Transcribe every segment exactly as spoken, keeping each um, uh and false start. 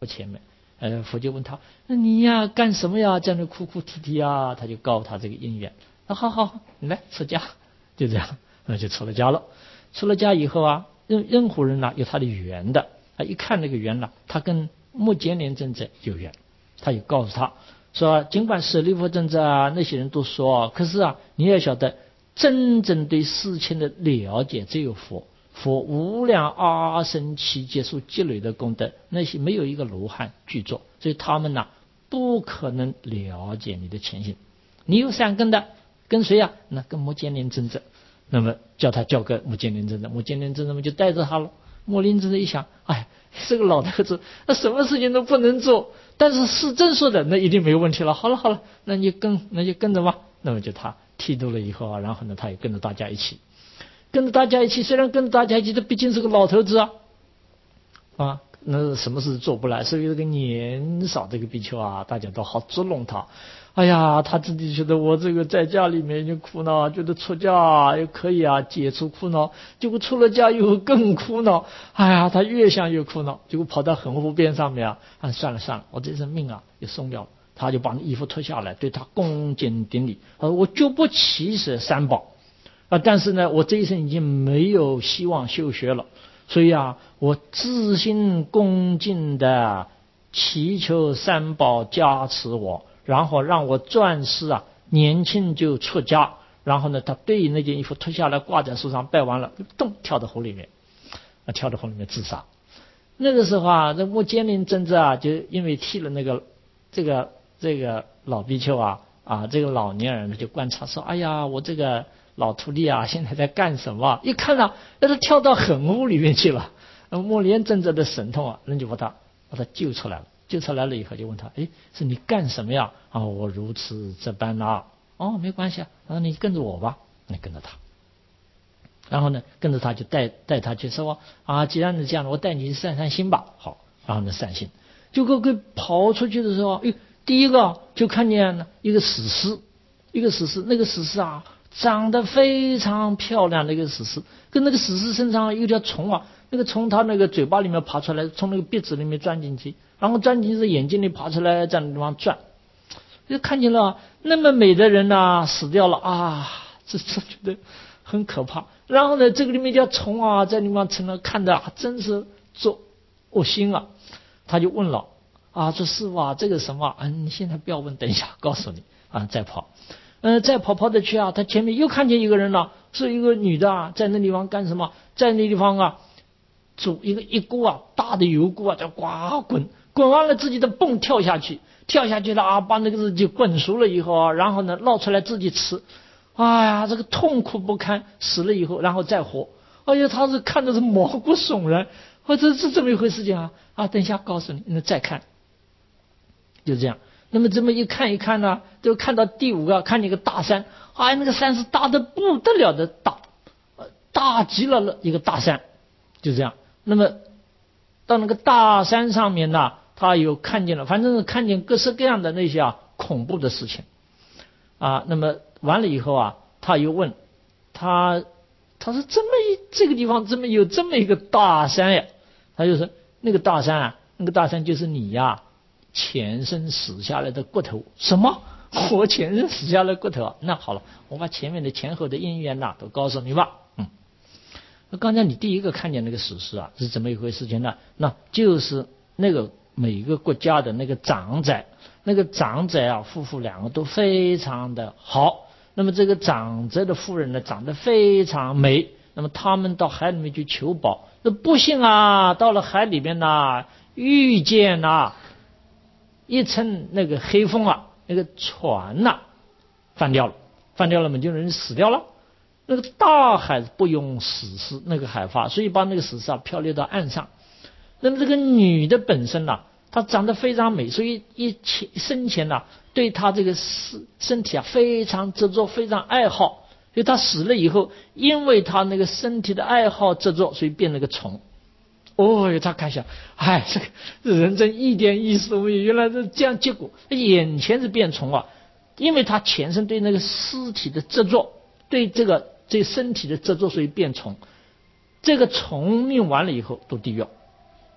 前面。呃，佛就问他，那你呀干什么呀，在那哭哭啼啼啊？他就告诉他这个因缘。啊，好好，你来出家，就这样，那就出了家了。出了家以后啊，任任何人呢、啊、有他的缘的，啊，一看那个缘呢，他跟目犍连尊者有缘，他就告诉他说，尽管舍利弗尊者啊那些人都说，可是啊，你要晓得，真正对事情的了解只有佛。佛无量阿僧祇劫所积累的功德，那些没有一个罗汉具作，所以他们呢、啊、不可能了解你的前行。你有善根的，跟谁啊？那跟目犍连尊者。那么叫他交给目犍连尊者，目犍连尊者们就带着他了。目犍连尊者一想，哎，这个老头子，那什么事情都不能做，但是是真说的，那一定没有问题了。好了好了，那你跟那就跟着吧。那么就他剃度了以后啊，然后呢，他也跟着大家一起。跟着大家一起，虽然跟着大家一起，这毕竟是个老头子啊，啊，那什么事做不来？所以这个年少这个比丘啊，大家都好捉弄他。哎呀，他自己觉得我这个在家里面就苦恼，觉得出家也可以啊，解除苦恼。结果出了家以后更苦恼。哎呀，他越想越苦恼，结果跑到恒河边上面啊，啊，算了算了，我这身命啊也松掉了。他就把衣服脱下来，对他恭敬顶礼，呃，我绝不弃舍三宝。啊，但是呢，我这一生已经没有希望修学了，所以啊，我自心恭敬的祈求三宝加持我，然后让我转世啊年轻就出家。然后呢，他对那件衣服脱下来挂在树上，拜完了，咚跳到河里面，啊，跳到河里面自杀。那个时候啊，这目犍连尊者啊，就因为剃了那个这个这个老比丘啊啊，这个老年人就观察说，哎呀，我这个老徒弟啊，现在在干什么？一看啊，那他跳到恒河里面去了。那目犍连尊者的神通啊，人就把他把他救出来了。救出来了以后，就问他：“哎，是你干什么呀？”啊，我如此这般啊。哦，没关系啊，啊，你跟着我吧，你跟着他。然后呢，跟着他就带带他去说啊，既然是这样的，我带你去散散心吧。好，然后呢散心。就个个跑出去的时候，哎，第一个就看见一个死尸，一个死尸，那个死尸啊。长得非常漂亮的一个死尸，跟那个死尸身上有条虫啊，那个虫它那个嘴巴里面爬出来，从那个鼻子里面钻进去，然后钻进去眼睛里爬出来，在那地方转，就看见了那么美的人呐、啊、死掉了啊，这这觉得很可怕。然后呢，这个里面叫虫啊，在地方成了看的、啊、真是做恶心啊。他就问了啊，说师父啊，这个什么啊，你现在不要问，等一下告诉你啊，再跑。呃，再跑跑的去啊，他前面又看见一个人了，是一个女的啊，在那地方干什么？在那地方啊，煮一个一锅啊大的油锅啊，在呱滚，滚完了自己的蹦跳下去，跳下去了啊，把那个自己滚熟了以后啊，然后呢捞出来自己吃，哎呀，这个痛苦不堪，死了以后然后再活，哎呀，他是看的是毛骨悚然，或者是这么一回事情啊啊，等一下告诉你，那再看，就这样。那么这么一看一看呢，就看到第五个，看见一个大山，哎，那个山是大的不得了的大，大极了了一个大山，就这样。那么到那个大山上面呢，他有看见了，反正是看见各式各样的那些啊恐怖的事情啊。那么完了以后啊，他又问他，他说这么一这个地方这么有这么一个大山呀，他就说那个大山啊，那个大山就是你呀。前生死下来的骨头。什么？我前生死下来的骨头啊？那好了，我把前面的前后的因缘呐、啊、都告诉你吧。嗯，那刚才你第一个看见那个史诗啊，是怎么一回事情呢？那就是那个每个国家的那个长者，那个长者啊，夫妇两个都非常的好。那么这个长者的夫人呢，长得非常美。那么他们到海里面去求宝，那不幸啊，到了海里面呐、啊，遇见呐。一层那个黑风啊，那个船呐、啊、翻掉了，翻掉了嘛，就人死掉了。那个大海不用死尸那个海法，所以把那个死尸啊漂流到岸上。那么这个女的本身呐、啊，她长得非常美，所以一前生前呐、啊，对她这个身身体啊非常执着，非常爱好。所以她死了以后，因为她那个身体的爱好执着，所以变了个虫。哦，他看想，哎，这个人真一点意思都没有，原来是这样结果，眼前是变虫啊，因为他前身对那个尸体的执着，对这个这身体的执着，所以变虫。这个虫命完了以后都地狱。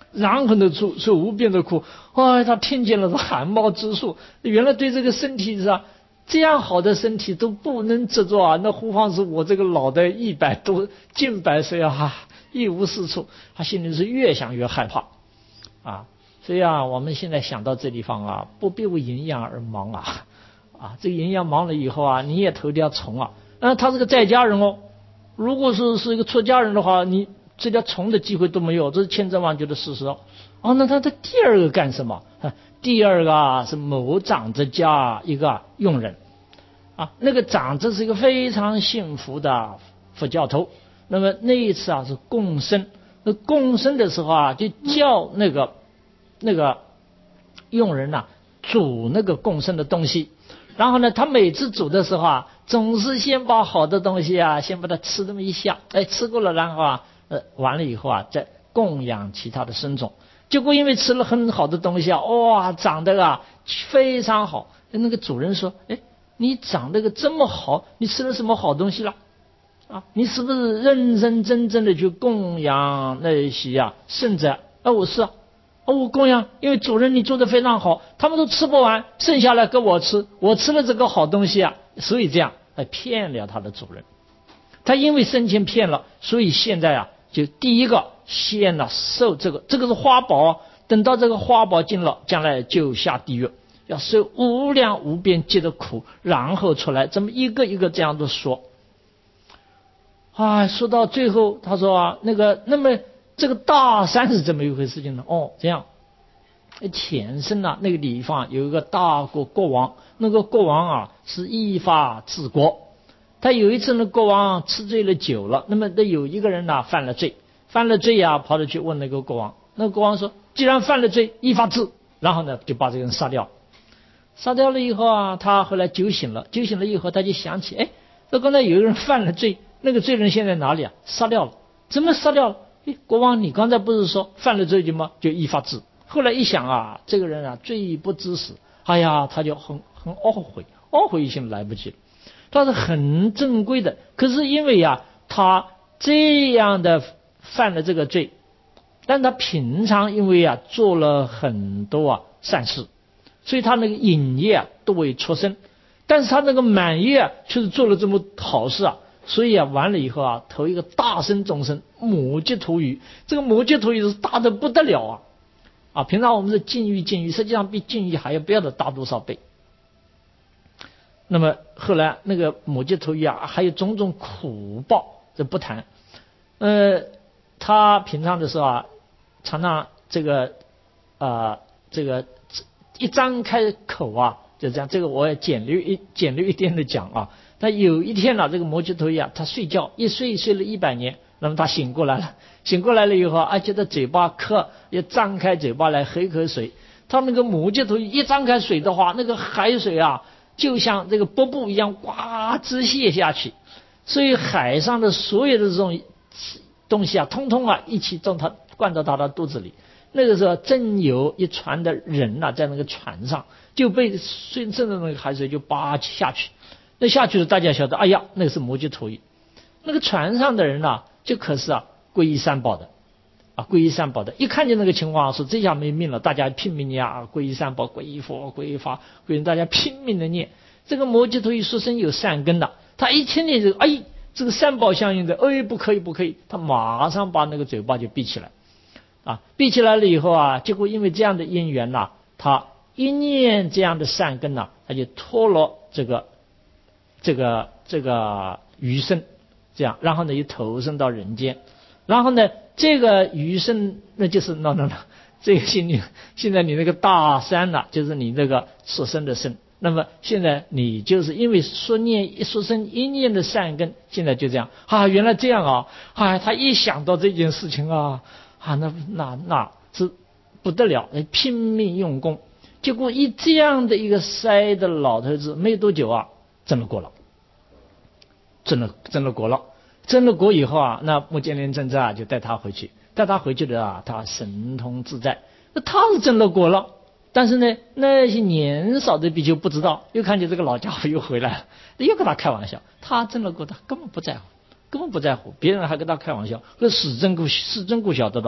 然后呢出出无边的苦。哇，他听见了汗毛直竖，原来对这个身体是吧，这样好的身体都不能执着啊，那何况是我这个老的一百多近百岁啊，一无是处，他心里是越想越害怕啊。所以啊，我们现在想到这地方啊，不必为营养而忙啊啊，这个营养忙了以后啊，你也头条虫啊。那他是个在家人哦，如果是是一个出家人的话，你这条虫的机会都没有，这是千真万确的事实哦。哦，那他的第二个干什么？第二个啊是某长者家一个佣人啊，那个长者是一个非常幸福的佛教徒。那么那一次啊是供生，那供生的时候啊，就叫那个那个佣人呐、啊、煮那个供生的东西。然后呢，他每次煮的时候啊，总是先把好的东西啊，先把它吃这么一下，哎，吃过了，然后啊，呃，完了以后啊，再供养其他的生种。结果因为吃了很好的东西啊，哇，长得啊非常好。那个主人说：“哎，你长得个这么好，你吃了什么好东西了？啊，你是不是认认真真的去供养那些啊圣者？”啊，我是啊。我供养，因为主人你做的非常好，他们都吃不完，剩下来给我吃，我吃了这个好东西啊，所以这样来骗了他的主人。他因为生前骗了，所以现在啊，就第一个先呢受这个，这个是花宝啊，等到这个花宝尽了，将来就下地狱，要受无量无边劫的苦，然后出来，这么一个一个这样的说。啊，说到最后，他说啊，那个那么。这个大山是怎么一回事情呢？哦，这样，前身啊那个地方有一个大国国王，那个国王啊是依法治国。他有一次呢，国王吃醉了酒了，那么那有一个人呢、啊、犯了罪，犯了罪啊，跑着去问那个国王。那个国王说：“既然犯了罪，依法治。”然后呢就把这个人杀掉。杀掉了以后啊，他后来酒醒了，酒醒了以后他就想起，哎，这刚才有一个人犯了罪，那个罪人现在哪里啊？杀掉了。怎么杀掉了？国王，你刚才不是说犯了罪吗？就依法治。后来一想啊，这个人啊罪不至死，哎呀，他就很很懊悔，懊悔已经来不及了。他是很正规的，可是因为呀、啊，他这样的犯了这个罪，但他平常因为啊做了很多啊善事，所以他那个隐业啊都未出生，但是他那个满业啊却是做了这么好事啊。所以啊，完了以后啊，投一个大身众生母犢土语，这个母犢土语是大的不得了啊！啊，平常我们是禁欲禁欲，实际上比禁欲还要不要的大多少倍。那么后来那个母犢土语啊，还有种种苦报，这不谈。呃，他平常的时候啊，常常这个啊、呃，这个一张开口啊，就这样。这个我也简略一简略一点的讲啊。他有一天呢、啊，这个摩羯头呀，他睡觉一睡睡了一百年，那么他醒过来了，醒过来了以后，而且他嘴巴渴，也张开嘴巴来喝一口水。他那个摩羯头一张开水的话，那个海水啊，就像这个瀑布一样，呱直泻下去。所以海上的所有的这种东西啊，通通啊一起从他灌到他的肚子里。那个时候正有一船的人啊，在那个船上就被顺顺着那个海水就扒下去。那下去了，大家晓得，哎呀，那个是摩羯头语。那个船上的人啊，就可是啊皈依三宝的，啊皈依三宝的。一看见那个情况，说这下没命了，大家拼命念啊，皈依三宝，皈依佛，皈依法，皈依大家拼命的念。这个摩羯头语出身有善根的，他一听见这个，哎，这个三宝相应的，哎，不可以不可以，他马上把那个嘴巴就闭起来，啊，闭起来了以后啊，结果因为这样的因缘呐、啊，他一念这样的善根呐、啊，他就脱了这个。这个这个余生，这样，然后呢又投生到人间，然后呢这个余生那就是那那那这个现你现在你那个大山呐、啊，就是你那个所生的生，那么现在你就是因为说念说生一念的善根，现在就这样啊，原来这样啊，啊他一想到这件事情啊啊那那那是不得了，拼命用功，结果以这样的一个塞的老头子，没多久啊。证了果了，证了证了果了，证了果以后啊，那目犍连尊者啊就带他回去，带他回去的啊，他神通自在。那他是证了果了，但是呢，那些年少的比丘不知道，又看见这个老家伙又回来了，又跟他开玩笑。他证了果，他根本不在乎，根本不在乎，别人还跟他开玩笑。可是史真姑史真姑晓得到，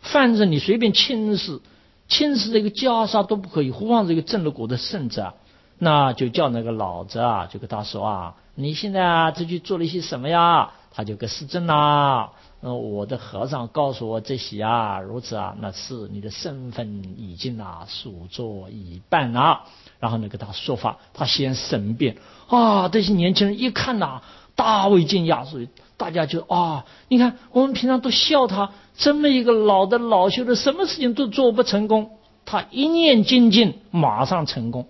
犯着你随便轻视，轻视这个袈裟都不可以，何况这个证了果的圣者啊？那就叫那个老者啊，就跟他说啊，你现在啊这去做了一些什么呀？他就跟施证啦，呃，我的和尚告诉我这些啊，如此啊，那是你的身份已经啊数作一半了。然后呢跟他说法，他先申辩啊，这些年轻人一看呐、啊，大为惊讶，所以大家就啊，你看我们平常都笑他这么一个老的老修的，什么事情都做不成功，他一念精进马上成功。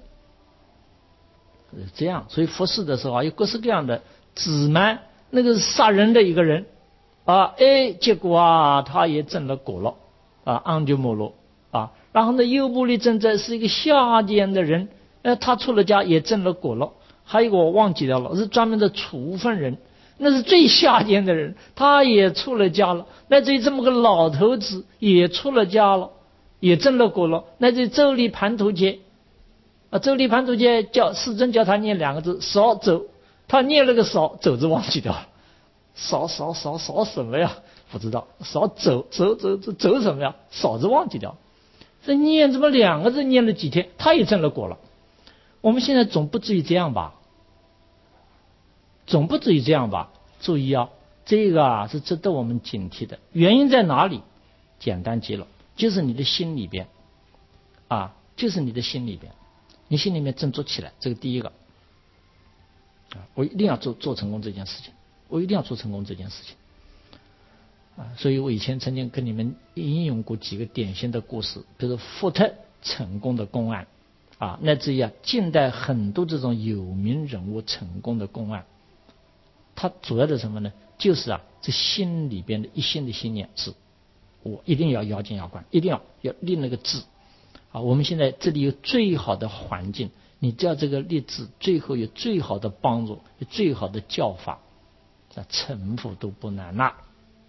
这样，所以佛事的时候啊，有各式各样的指蛮，那个是杀人的一个人啊，哎，结果啊，他也证了果了啊，安鸠摩罗啊。然后呢，优波离真者是一个下贱的人，呃，他出了家也证了果了。还有一个我忘记掉了，是专门的处分人，那是最下贱的人，他也出了家了。那这这么个老头子也出了家了，也证了果了。那这周利盘陀伽。啊，周利盘陀伽叫世尊叫他念两个字少走，他念了个少，走字忘记掉了，少少少少什么呀？不知道，少走走走走走什么呀？少字忘记掉，这念这么两个字念了几天，他也证了果了。我们现在总不至于这样吧？总不至于这样吧？注意啊，这个啊是值得我们警惕的。原因在哪里？简单极了，就是你的心里边啊，就是你的心里边。你心里面振作起来，这个第一个啊，我一定要做做成功这件事情，我一定要做成功这件事情啊！所以我以前曾经跟你们引用过几个典型的故事，比如福特成功的公案啊，乃至于啊近代很多这种有名人物成功的公案，它主要的什么呢？就是啊这心里边的一心的信念是，我一定要咬紧牙关，一定要要立那个志。啊，我们现在这里有最好的环境，你只要这个立志，最后有最好的帮助，有最好的教法，这成佛都不难啦。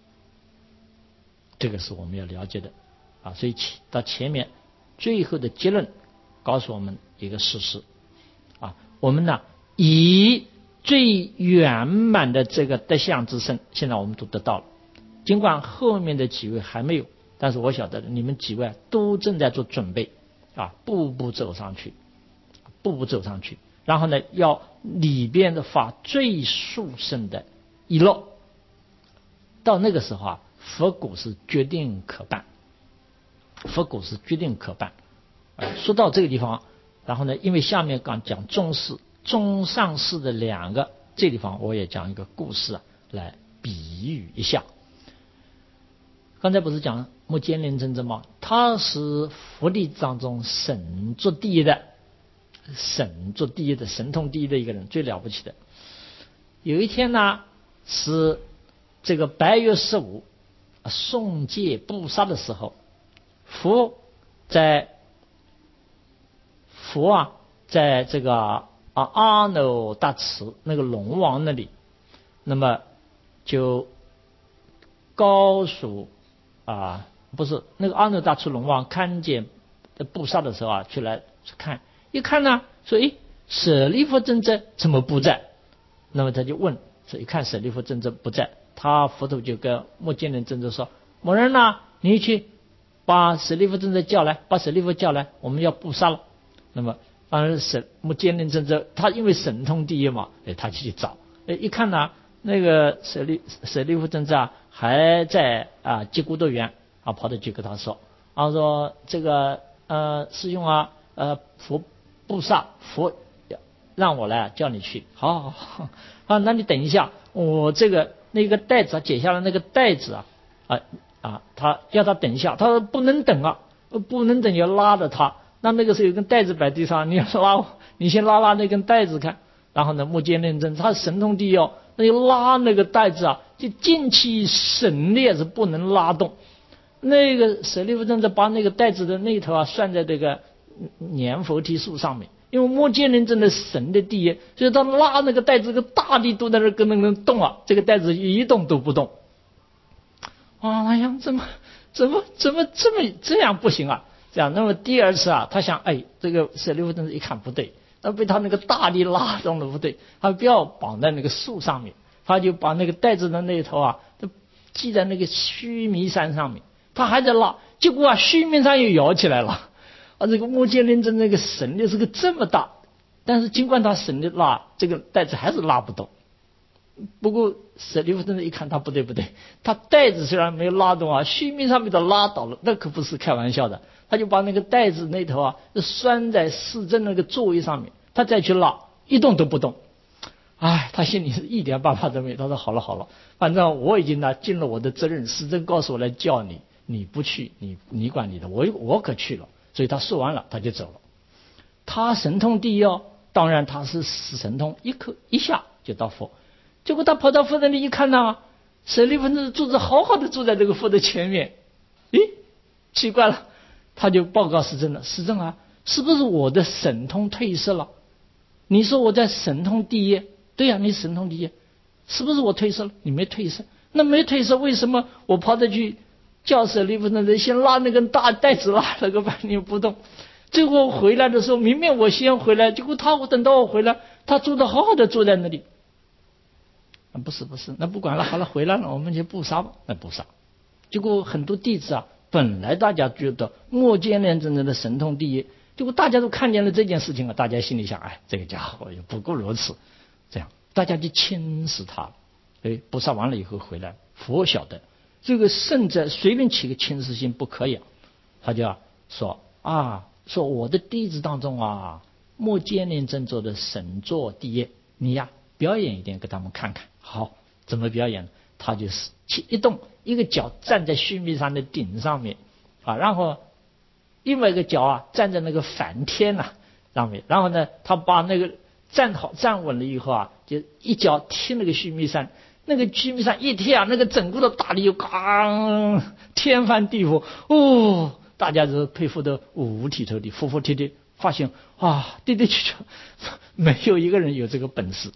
这个是我们要了解的啊。所以到前面最后的结论告诉我们一个事实啊，我们呢以最圆满的这个德相之身，现在我们都得到了。尽管后面的几位还没有，但是我晓得你们几位都正在做准备啊，步步走上去，步步走上去。然后呢，要里边的发最殊胜的一乐。到那个时候啊，佛果是决定可办，佛果是决定可办。啊，说到这个地方，然后呢，因为下面刚讲中士、中上士的两个，这地方我也讲一个故事啊，来比喻一下。刚才不是讲目犍连真者吗？他是佛力当中神作第一的，神作第一的，神通第一的一个人，最了不起的。有一天呢，是这个白月十五送戒布萨的时候，佛在佛啊，在这个啊阿耨大池那个龙王那里，那么就告诉啊，不是那个阿耨大池龙王看见布萨的时候啊，去来看，一看呢，说诶，舍利弗真者怎么不在？那么他就问，说一看舍利弗真者不在，他佛陀就跟目犍连真者说：“某人呐、啊，你去把舍利弗真者叫来，把舍利弗叫来，我们要布萨了。”那么当然舍目犍连真者他因为神通第一嘛，哎，他就去找，哎，一看呢、啊，那个舍利舍利弗真者啊还在啊结孤多园啊，跑到去跟他说，啊说这个呃师兄啊，呃佛布萨佛让我来叫你去，好好好啊，那你等一下，我这个那个袋子啊解下来那个袋子啊啊啊，他要他等一下，他说不能等啊，不能等，要拉着他。那那个时候有根带子摆地上，你要拉，你先拉拉那根带子看。然后呢，目犍连真他神通第一哦，那就拉那个带子啊，就精气神烈是不能拉动。那个舍利弗真者把那个带子的那头啊拴在这个年佛提树上面，因为目犍连真的神的第一，所以他拉那个带子，个大力都在那跟那个动啊，这个带子一动都不动。啊，哎呀，怎么怎么怎么这么这样不行啊？这样，那么第二次啊，他想，哎，这个舍利弗真者一看不对，那被他那个大力拉动了不对，他不要绑在那个树上面，他就把那个带子的那头啊，就系在那个须弥山上面。 他还在拉，结果啊须弥山又摇起来了。啊，这个目犍连尊这个神力是个这么大，但是尽管他神力拉，这个袋子还是拉不动。不过舍利弗真的一看他不对不对，他袋子虽然没有拉动啊，须弥山被他拉倒了，那可不是开玩笑的。他就把那个袋子那头啊拴在四正那个座位上面，他再去拉，一动都不动。哎，他心里是一点办法都没有。他说好了好了，反正我已经呢尽了我的责任，师尊告诉我来叫你，你不去，你你管你的，我我可去了。所以他说完了他就走了。他神通第一哦，当然他是死神通，一刻一下就到佛。结果他跑到佛那里一看呢，舍利弗尊坐着好好的坐在这个佛的前面。咦，奇怪了，他就报告师尊了，师尊啊，是不是我的神通退失了？你说我在神通第一，对呀、啊，你神通第一，是不是我退失了？你没退失，那没退失，为什么我跑着去叫舍利弗尊先拉那根大袋子，拉了个半天不动？最后回来的时候，明明我先回来，结果他我等到我回来，他坐的好好的坐在那里。啊，不是不是，那不管了，好了，回来了，我们去布杀吧。那布杀，结果很多弟子啊，本来大家觉得目犍连真正的神通第一，结果大家都看见了这件事情啊，大家心里想，哎，这个家伙也不过如此，这样大家就轻视他了。哎，布杀完了以后回来，佛晓得这个圣者随便起个轻视心不可以啊，他就说啊，说我的弟子当中啊，目犍连真做的神作第一，你呀表演一点给他们看看。好，怎么表演呢？他就是一动，一个脚站在须弥山的顶上面啊，然后另外一个脚啊站在那个梵天啊上面，然后呢，他把那个站好站稳了以后啊，就一脚踢那个须弥山，那个须弥山一踢啊，那个整个的大力又刚天翻地覆哦，大家都佩服的五体投地，服服帖帖，发现啊，的的确确没有一个人有这个本事。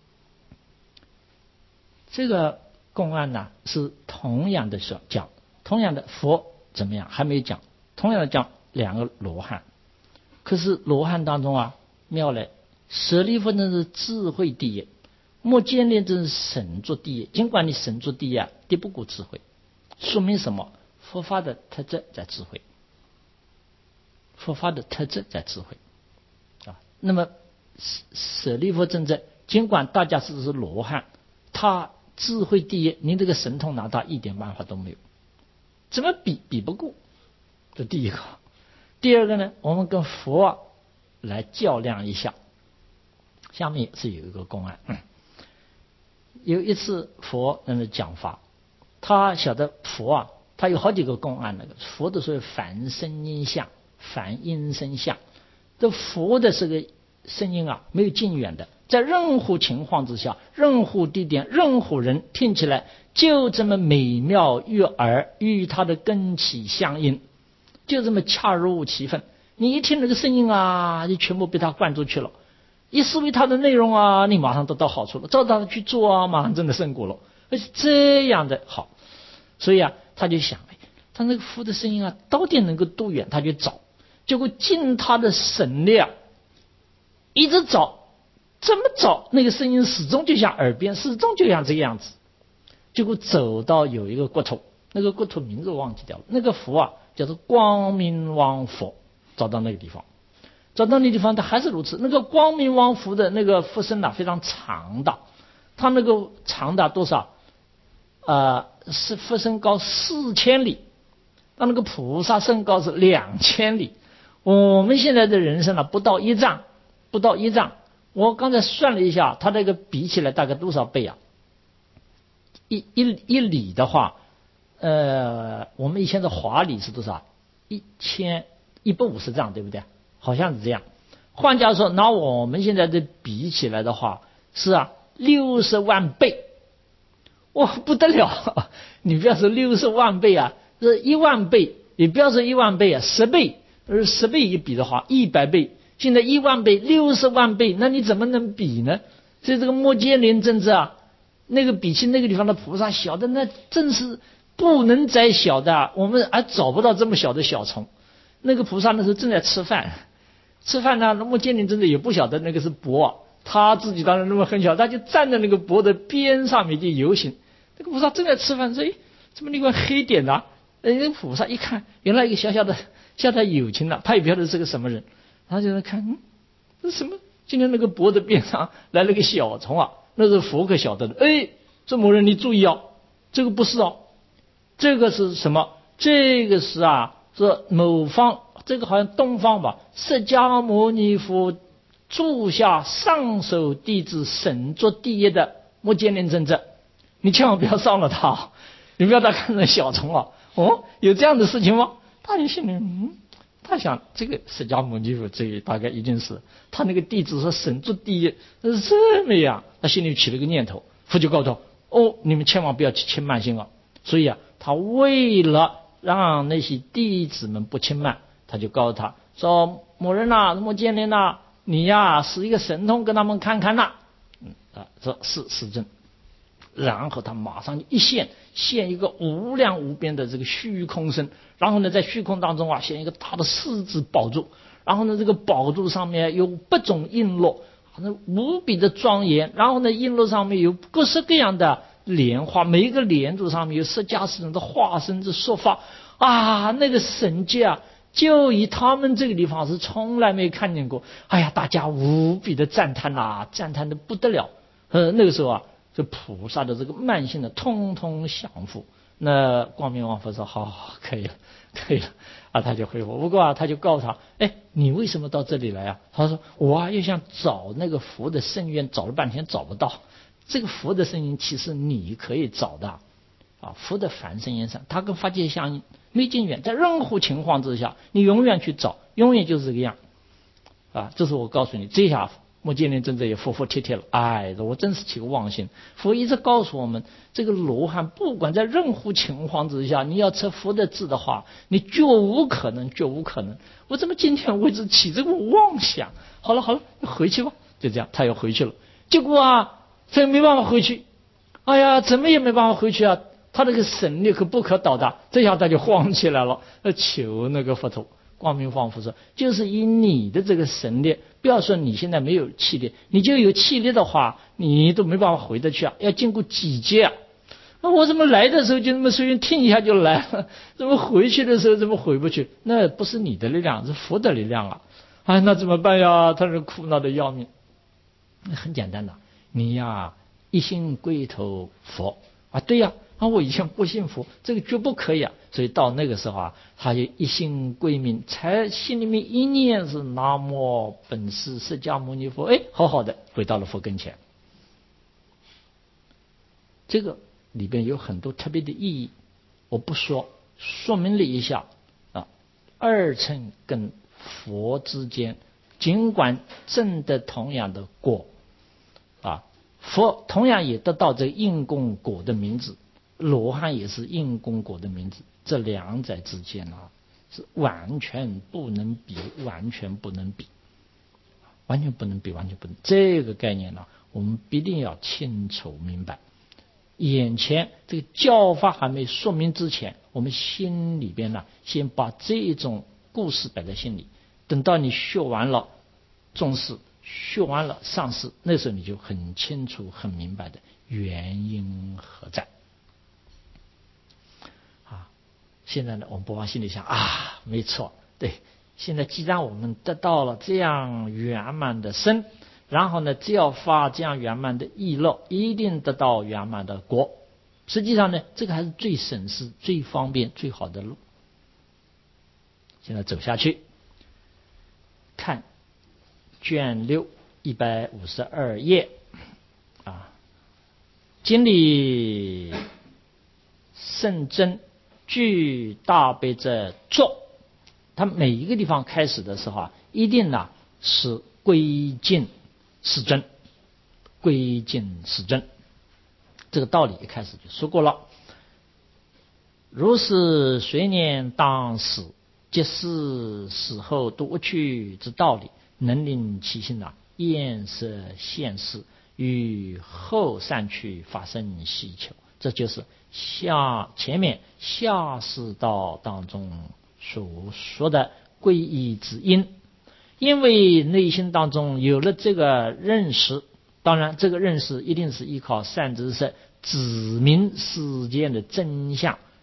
这个公案呢是同样的说讲，同样的佛怎么样还没有讲，同样的讲两个罗汉。可是罗汉当中啊妙了，舍利弗尊是智慧第一，目犍连真是神作第一。尽管你神作第一啊，敌不过智慧，说明什么？佛法的特质在智慧，佛法的特质在智慧啊。那么舍利弗尊者尽管大家是是罗汉，他智慧第一，您这个神通拿他一点办法都没有，怎么比比不过？这第一个。第二个呢，我们跟佛来较量一下。下面是有一个公案，嗯、有一次佛在那讲法，他晓得佛啊，他有好几个公案，那个佛的说反声音相，反音声相。这佛的这个声音啊，没有近远的。在任何情况之下，任何地点，任何人听起来就这么美妙悦耳，与他的根起相应，就这么恰如其分。你一听那个声音啊，就全部被他灌出去了。一思维他的内容啊，你马上得到好处了，照他去做啊，马上真的胜果了。而且这样的好，所以啊，他就想，他那个佛的声音啊，到底能够多远？他就找，结果尽他的神力啊，一直找。怎么找？那个声音始终就像耳边，始终就像这个样子。结果走到有一个国土，那个国土名字我忘记掉了。那个佛啊，叫做光明王佛。找到那个地方，找到那个地方，它还是如此。那个光明王佛的那个佛身啊，非常长大，它那个长大多少？呃，是佛身高四千里，那那个菩萨身高是两千里。我们现在的人生啊，不到一丈，不到一丈。我刚才算了一下，它这个比起来大概多少倍啊？一一一里的话，呃，我们以前的华里是多少？一千一百五十丈，对不对？好像是这样。换句话说，拿我们现在的比起来的话，是啊，六十万倍，哇，不得了！你不要说六十万倍啊，是一万倍，也不要说一万倍啊，十倍，而十倍一比的话，一百倍。现在一万倍、六十万倍，那你怎么能比呢？所以这个目犍连真子啊，那个比起那个地方的菩萨小的，那真是不能再小的、啊。我们还找不到这么小的小虫。那个菩萨那时候正在吃饭，吃饭呢，目犍连真子也不晓得那个是钵，他自己当然那么很小，他就站在那个钵的边上面就游行。那个菩萨正在吃饭，说：“哎，怎么那块黑点呢、啊？ 人家菩萨一看，原来一个小小的小的友情了，他也不晓得是个什么人，他就在看，嗯，这什么？今天那个脖子边上来了个小虫啊，那是佛可晓得的。哎，这某人你注意哦，这个不是哦，这个是什么？这个是啊，是某方，这个好像东方吧，释迦牟尼佛住下上首弟子神足第一的目犍连尊者，你千万不要伤了他，你不要把他看成小虫啊。哦，有这样的事情吗？他就心里嗯。他想，这个释迦牟尼佛，这个大概一定是他那个弟子说神足第一，是这么样，他心里起了个念头，佛就告诉他：哦，你们千万不要去轻慢心啊！所以啊，他为了让那些弟子们不轻慢，他就告诉他说：某人呐、啊，目犍连呐，你呀使一个神通跟他们看看呐。嗯啊，说是是真。然后他马上一现现一个无量无边的这个虚空身，然后呢在虚空当中啊现一个大的狮子宝座，然后呢这个宝座上面有八种璎珞，无比的庄严，然后呢璎珞上面有各式各样的莲花，每一个莲柱上面有释迦世尊的化身之说法啊，那个神界啊就以他们这个地方是从来没看见过，哎呀大家无比的赞叹啊，赞叹的不得了。呃那个时候啊这菩萨的这个慢性的通通降伏。那光明王佛说好好可以了可以了啊，他就回复。不过啊他就告诉他，哎，你为什么到这里来啊？他说我啊又想找那个佛的圣愿，找了半天找不到。这个佛的圣愿其实你可以找的啊，佛的凡圣愿上它跟法界相应，没近远，在任何情况之下你永远去找，永远就是这个样啊。这是我告诉你，这下目犍连尊者也服服帖帖了。哎，我真是起个妄心。佛一直告诉我们，这个罗汉不管在任何情况之下，你要测佛的字的话，你绝无可能，绝无可能。我怎么今天为止起这个妄想？好了好了，你回去吧。就这样，他又回去了。结果啊，他也没办法回去。哎呀，怎么也没办法回去啊！他这个神力可不可倒的，这下他就慌起来了，求那个佛陀。光明王佛说，就是以你的这个神力，不要说你现在没有气力，你就有气力的话，你都没办法回得去啊，要经过几劫啊。那我怎么来的时候就那么随便听一下就来了，怎么回去的时候怎么回不去？那不是你的力量，是佛的力量啊！哎，那怎么办呀？他是苦恼的要命。很简单的，你呀一心归投佛啊，对呀。啊，我以前不信佛，这个绝不可以啊！所以到那个时候啊，他就一心归命，才心里面一念是南无本师释迦牟尼佛，哎，好好的回到了佛跟前。这个里边有很多特别的意义，我不说，说明了一下啊。二乘跟佛之间，尽管证得同样的果啊，佛同样也得到这因供果的名字。罗汉也是因供果的名字，这两者之间啊是完全不能比，完全不能比，完全不能比，完全不能。这个概念呢，我们必定要清楚明白。眼前这个教法还没说明之前，我们心里边呢，先把这种故事摆在心里。等到你学完了中士，学完了上士，那时候你就很清楚、很明白的原因何在。现在呢，我们不往心里想啊，没错，对。现在既然我们得到了这样圆满的身，然后呢，只要发这样圆满的意乐，一定得到圆满的果。实际上呢，这个还是最省事、最方便、最好的路。现在走下去，看卷六一百五十二页啊，经理圣真。具大悲者作，他每一个地方开始的时候啊，一定呢是归尽是真，归尽是真。这个道理一开始就说过了。如是随念当死，即是死后夺去之道理，能令其心啊厌舍现世，与后善趣发生希求。这就是下前面下士道当中所说的皈依之因。因为内心当中有了这个认识，当然这个认识一定是依靠善知识指明世间的真相，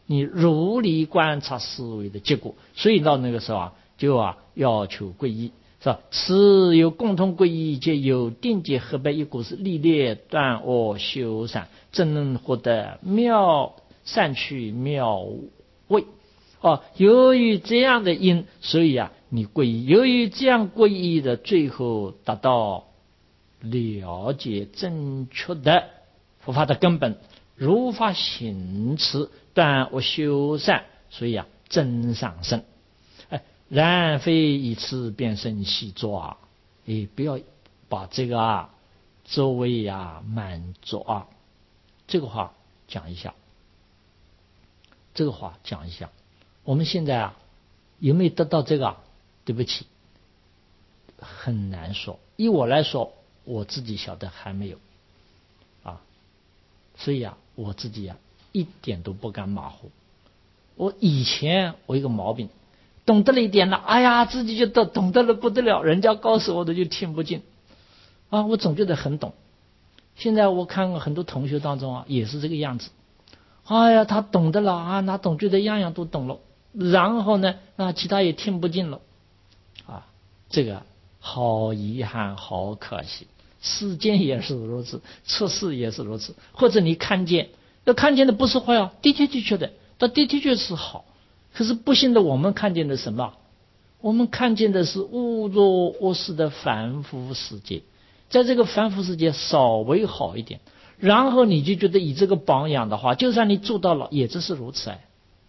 你如理观察思维的结果。所以到那个时候啊，就啊要求皈依，是吧？此有共同皈依，皆有定解合白一果，是历练断恶修善，真能获得妙善趣妙味。哦，由于这样的因，所以啊，你皈依，由于这样皈依的，最后达到了解正确的佛法的根本，如法行持，断恶修善，所以啊，真上升。哎，然非以此便生习作啊！哎，不要把这个啊作为啊满足啊。这个话讲一下，这个话讲一下。我们现在啊，有没有得到这个啊？对不起，很难说。以我来说，我自己晓得还没有啊，所以啊，我自己啊一点都不敢马虎。我以前我有个毛病，懂得了一点了，哎呀，自己就懂懂得了不得了，人家告诉我的就听不进啊，我总觉得很懂。现在我看很多同学当中啊，也是这个样子。哎呀，他懂得了啊，那总觉得样样都懂了，然后呢，那其他也听不进了啊，这个好遗憾，好可惜。世间也是如此，处事也是如此。或者你看见，要看见的不是坏啊，的确的确的，它的确确是好。可是不幸的，我们看见的什么？我们看见的是物若恶世的凡夫世界，在这个凡夫世界稍微好一点，然后你就觉得以这个榜样的话，就算你做到了，也只是如此哎，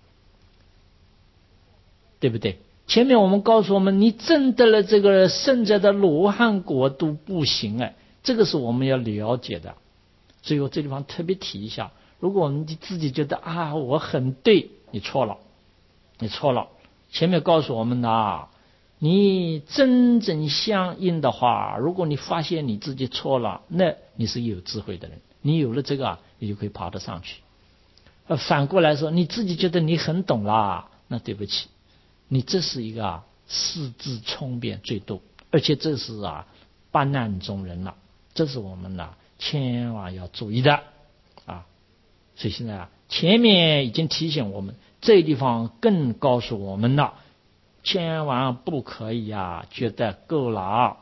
对不对？前面我们告诉我们，你证得了这个圣者的罗汉果都不行哎，这个是我们要了解的。所以我这地方特别提一下，如果我们自己觉得啊我很对，你错了，你错了。前面告诉我们的，你真正相应的话，如果你发现你自己错了，那你是有智慧的人，你有了这个，你就可以爬得上去。呃，反过来说，你自己觉得你很懂啦，那对不起，你这是一个啊四字聪辩最多，而且这是啊八难中人了，这是我们呢千万要注意的啊。所以现在啊，前面已经提醒我们，这地方更告诉我们了，千万不可以啊觉得够了啊。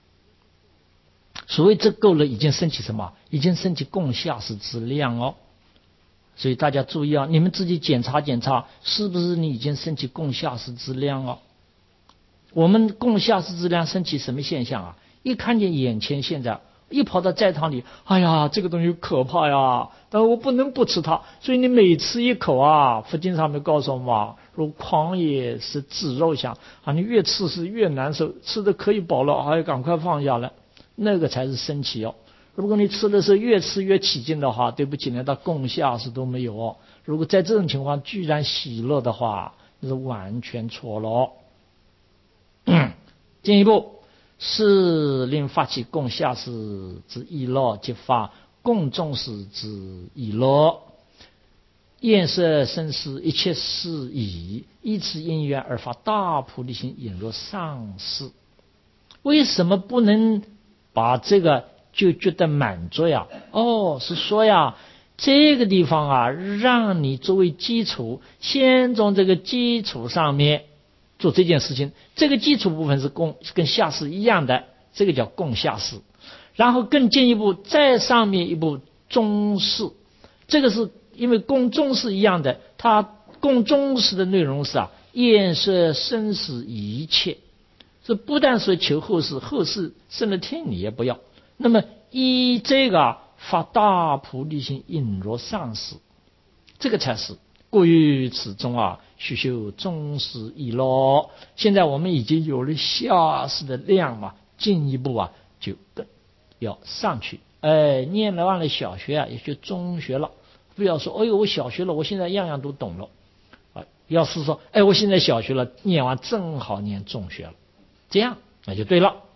所谓这够了，已经升起什么？已经升起共下士之量哦。所以大家注意啊，你们自己检查检查，是不是你已经升起共下士之量哦？我们共下士之量升起什么现象啊？一看见眼前现在，一跑到斋堂里，哎呀，这个东西可怕呀，但我不能不吃它。所以你每吃一口啊，佛经上面告诉我们啊，如狂野是炙肉香啊，你越吃是越难受，吃的可以饱了，还要赶快放下来，那个才是升起哦。如果你吃的是越吃越起劲的话，对不起，连到共下士都没有哦。如果在这种情况居然喜乐的话，那是完全错了哦。进一步是令发起共下士之意乐，即发共众士之意乐。厌摄生死一切事宜，依此因缘而发大菩提心，引入上士。为什么不能把这个就觉得满足呀？哦，是说呀，这个地方啊，让你作为基础，先从这个基础上面做这件事情。这个基础部分是共跟下士一样的，这个叫共下士。然后更进一步，再上面一步中士，这个是因为共中士一样的，它共中士的内容是啊，厌摄生死一切。这不但是求后世，后世生了天你也不要。那么依这个啊发大菩提心，引入上士，这个才是。故于此中啊，须修中士意乐。现在我们已经有了下士的量嘛，进一步啊就更要上去。哎，念了完了小学啊，也就中学了。不要说，哎呦，我小学了，我现在样样都懂了啊。要是说，哎，我现在小学了，念完正好念中学了。这样那就对了。